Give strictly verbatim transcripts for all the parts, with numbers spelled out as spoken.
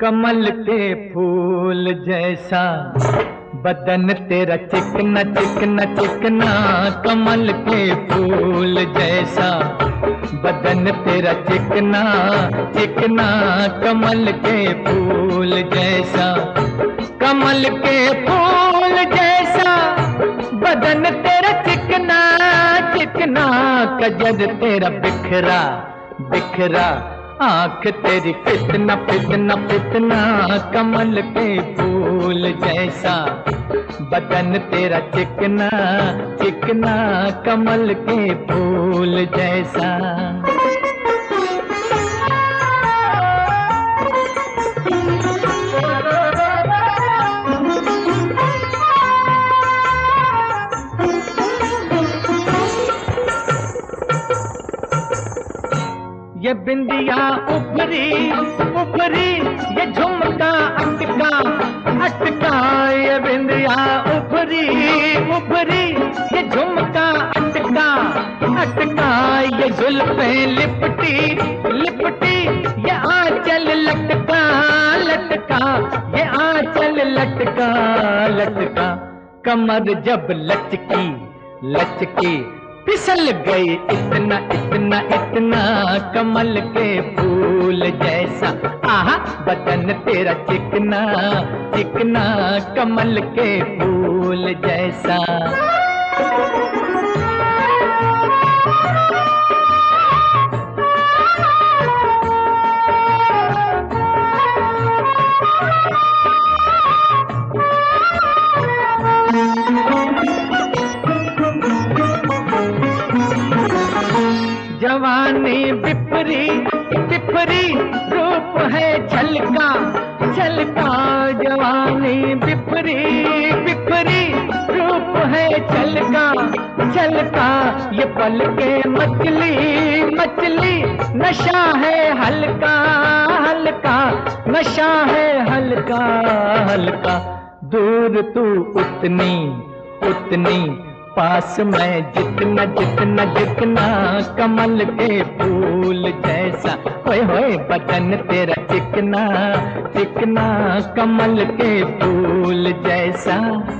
कमल के फूल जैसा बदन तेरा चिकना चिकना चिकना, कमल के फूल जैसा बदन तेरा चिकना चिकना, कमल के फूल जैसा, कमल के फूल जैसा बदन तेरा चिकना चिकना, कजर तेरा बिखरा बिखरा, आंख तेरी फितना फितना फितना, कमल के फूल जैसा बदन तेरा चिकना चिकना, कमल के फूल जैसा। ये बिंदिया उभरी उभरी, ये झुमका अटका अटका, ये बिंदिया उभरी उभरी, ये झुमका अटका अटका, ये जुल्फें लिपटी लिपटी, ये आंचल लटका लटका, ये आंचल लटका लटका, कमर जब लचकी लचकी फिसल गई इतना इतना इतना, कमल के फूल जैसा, आहा बदन तेरा चिकना चिकना, कमल के फूल जैसा। जवानी बिपरी बिपरी, रूप है छलका छलका, जवानी बिपरी बिपरी, रूप है छलका छलका, ये पल के मछली मछली, नशा है हल्का हल्का, नशा है हल्का हल्का, दूर तू उतनी उतनी, पास में जितना जितना जितना, कमल के फूल जैसा, होए होए बदन तेरा चिकना चिकना, कमल के फूल जैसा।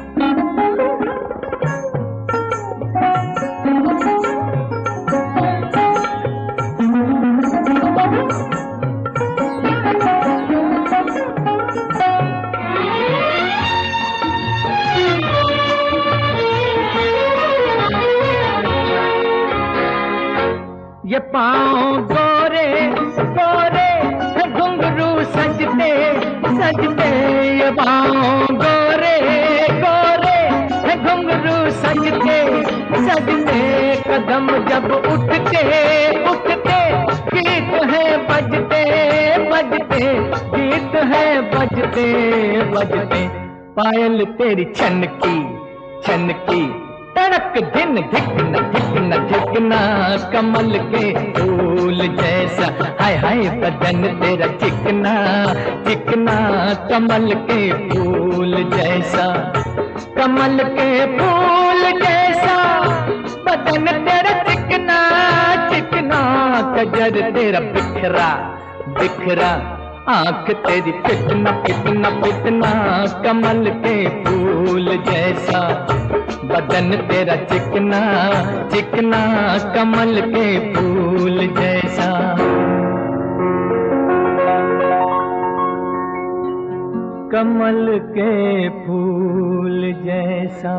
ये पाँव गोरे गोरे, घुंघरू सजते सजते, ये पाँव गोरे गोरे, घुंघरू सजते सजते, कदम जब उठते उठते, गीत है बजते बजते, गीत है बजते बजते, पायल तेरी छनकी छनकी, तड़क दिन धिकना धिकना धिकना, कमल के फूल जैसा, हाय हाय बदन तेरा चिकना चिकना, कमल के फूल जैसा, कमल के फूल जैसा बदन तेरा चिकना चिकना, कजर तेरा बिखरा बिखरा, आंख तेरी फितना फितना फितना, कमल के फूल जैसा बदन तेरा चिकना चिकना, कमल के फूल जैसा। कमल के फूल जैसा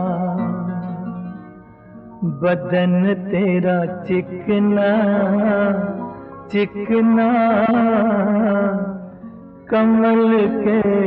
बदन तेरा चिकना चिकना, कमल के